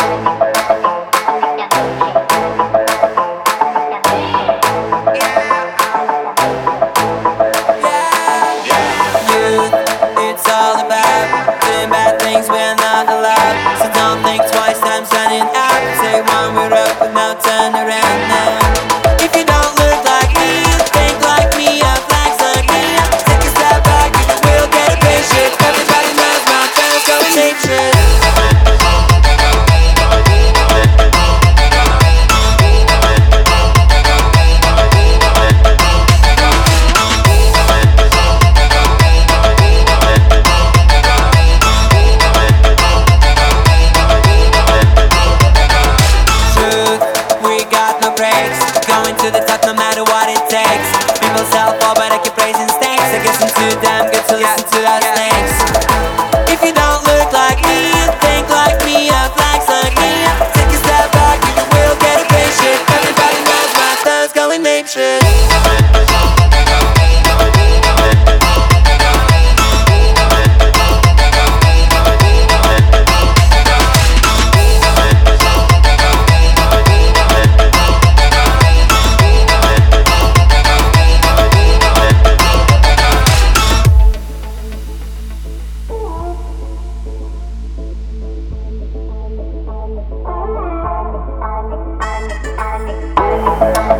It's all about doing bad things we're not allowed. So don't think twice, I'm signing out. Say one, we're up, but now turn around now. If you don't look like me, think like me, have flags like me, take a step back, you will get a picture. Everybody knows my friends going nature. Going to the top no matter what it takes. People self-fall but I keep raising stakes. I guess I'm too damn good to listen to our snakes. If you don't look like me, think like me, have flags like me, take a step back, you will get a picture. Everybody knows my style's going ape shit. I'm